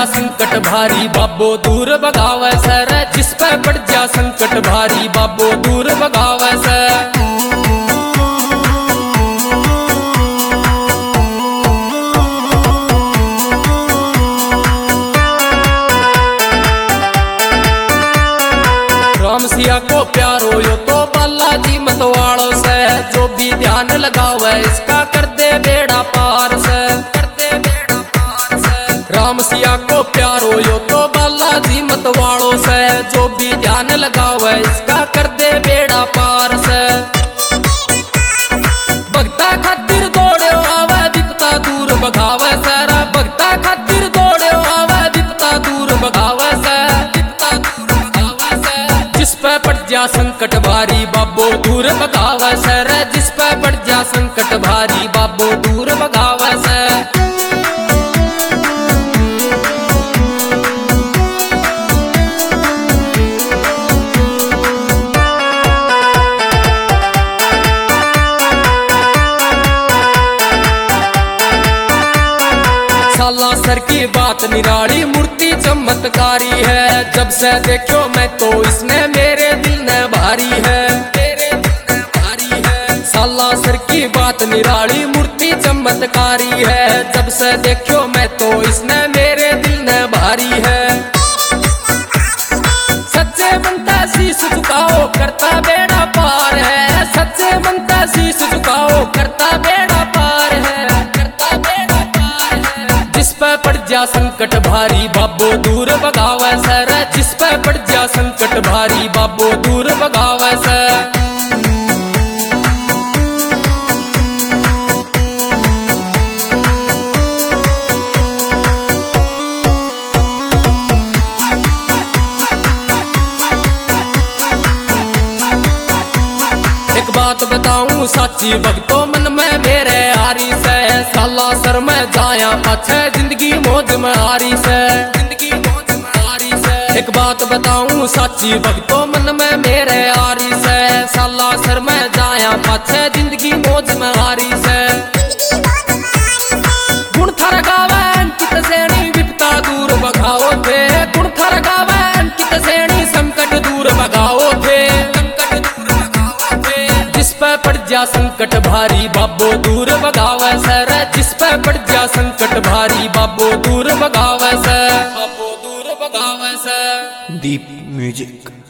जा संकट भारी बाबो दूर भगावे सर, जिस पे पड़ जा संकट भारी बाबो दूर भगावे सर। राम सिया को प्यारो यो तो बालाजी मतवाड़ो से, जो भी ध्यान लगावे इसका कर दे बेड़ा पार से, कर दे बेड़ा पार से। राम सिया को प्यारो यो तो बालाजी मतवाड़ो से, जो भी ध्यान लगावे इसका कर दे बेड़ा पार से। भक्ता खातिर दौड़े आवे विपता दूर भगावे सारा, भक्ता खातिर दौड़े आवे विपता दूर भगावे से, जिस पे पड़ जा संकट भारी बाबो दूर भगावे सर, जिस पे पड़ जा संकट भारी बाबो दूर भगावे सर। साला सर की बात निराली मूर्ति चमत्कारी है, जब से देखो मैं तो इसने मेरे दिल ने भारी है, मेरे दिल ने भारी है। साला सर की बात निराली मूर्ति चमत्कारी है, जब से देखो मैं तो इसने मेरे दिल ने भारी है। सच्चे मनता शीश झुकाओ करता बेड़ा पार है, सच्चे मनता शीश झुकाओ करता बेड़ा पार है, करता बेड़ा पार है। जिस पे पड़ जा संकट भारी बाबो दूर भगावे सर, जिस पे पड़ जा संकट भारी बाबो दूर भगावे सर। एक बात बताऊं साची भक्तों मन में मेरे आरी से, साला सर में जाया पाछे जिंदगी मौज में आरी से, जिंदगी मौज में आरी से। एक बात बताऊं साची भक्तों मन में मेरे आरी से, साला सर में जाया पाछे जिंदगी मौज में आरी से। गुण थर गावे अंकित सेनी विपता दूर भगाओ थे, गुण थर गावे अंकित सेनी संकट दूर भगाओ थे, जिस पे पड़ जा संकट भारी बाबो दूर भगावे सर, जिस पे पड़ जा संकट भारी बाबो दूर भगावे सर, बाबो दूर भगावे सर। दीप म्यूजिक।